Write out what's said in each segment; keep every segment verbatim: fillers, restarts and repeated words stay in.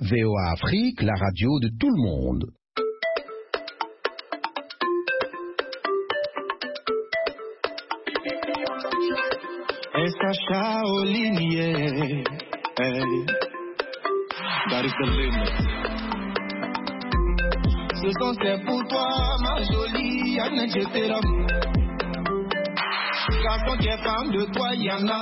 V O A Afrique, la radio de tout le monde. Essa Shaolin, yeah. Hey. That is the limit. Ce son c'est pour toi, ma jolie Anne Jetera. Garçon qui est femme de toi, Yana.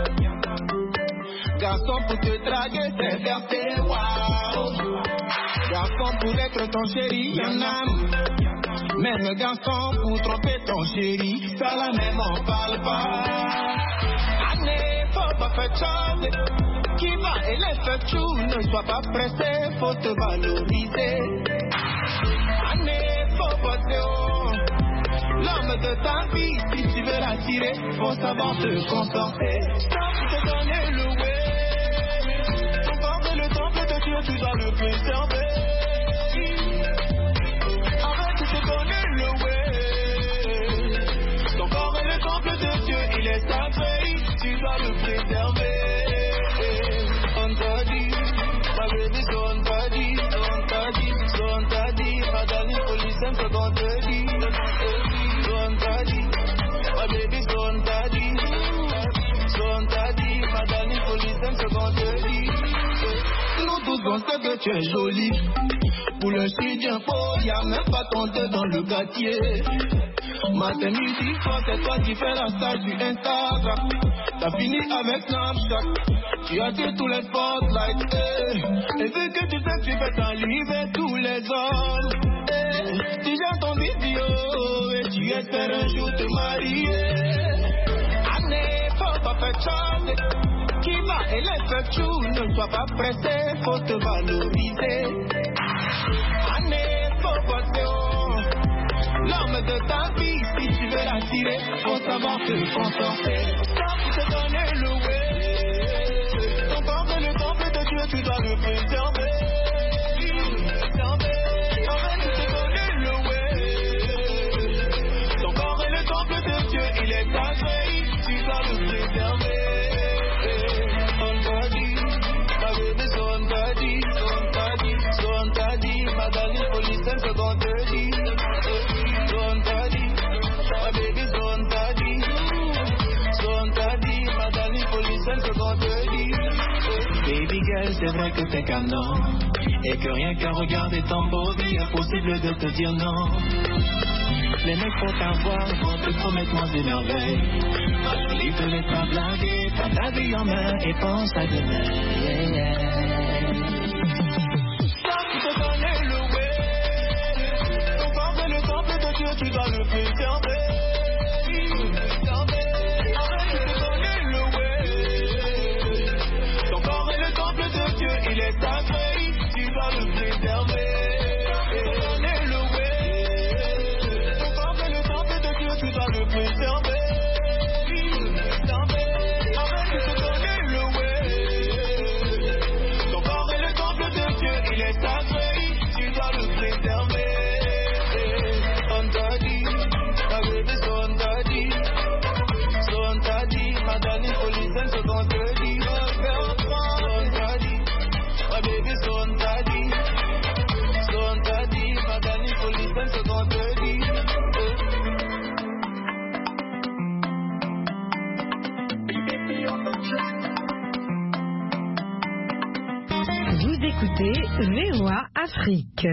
Garçon pour te draguer, c'est verté, waouh. Garçon pour être ton chéri, Yana. Même garçon pour tromper ton chéri, ça la même on parle pas. Année, faut pas faire chance. Qui va et les fait chou, ne sois pas pressé, faut te valoriser. Année, faut pas te haut. L'homme de ta vie, si tu veux l'attirer, faut savoir te concentrer. Stop te donner le way. Ton corps est le temple de Dieu, tu dois le préserver. Arrête de te donner le way. Ton corps est le temple de Dieu, il est sacré, tu dois le préserver. On t'a dit, ma baby, so on t'a dit, so on t'a dit, so on t'a dit, ma darling, police, and so on t'a dit. Nous tous on sait que tu es jolie. Pour le sud info, y'a même pas ton deux dans le quartier. Matin, midi, soir, c'est toi qui fais la star du Instagram. T'as fini avec Snapchat. Tu as tué tous les spotlights, eh. Et vu que tu sais que tu fais t'enlever tous les hommes, eh. Tu gères ton vidéo et tu espères un jour te marier. Année, faut pas faire chance. Qui va et les fait chou, ne sois pas pressé, faut te valoriser. Année, faut pas te haut. L'homme de ta vie, si tu veux l'attirer, faut savoir te concentrer. Stop te donner le way. Ton corps est le temple de Dieu, tu dois le préserver. Arrête de te donner le way. Ton corps est le temple de Dieu, il est sacré, tu dois le préserver. On t'a dit, ma baby, so on t'a dit, so on t'a dit, so on t'a dit, ma darling, police, and so on t'a dit. Baby girl, c'est vrai que t'es canon. Et que rien qu'à regarder ton beau vie, impossible de te dire non. Les mecs pour t'avoir vont te promettre moins des merveilles. Ma jolie te laisse pas blaguer. Prends ta vie en main et pense à demain. Yeah, yeah. Stop te donner le way. Ton corps est le temple de Dieu, tu dois le préserver. Il est sacré, tu dois le préserver. Donner le way. Ton corps est le temple de Dieu, tu dois le préserver. Arrête de te donner le way. Ton corps est le temple de Dieu, il est sacré, tu dois le préserver. On t'a dit, ma baby, so on t'a dit, so on t'a dit, ma darling, police, and so on t'a dit. Baby, so on t'a dit, so on t'a dit, ma darling, police, and so on t'a dit. Vous écoutez V O A Afrique.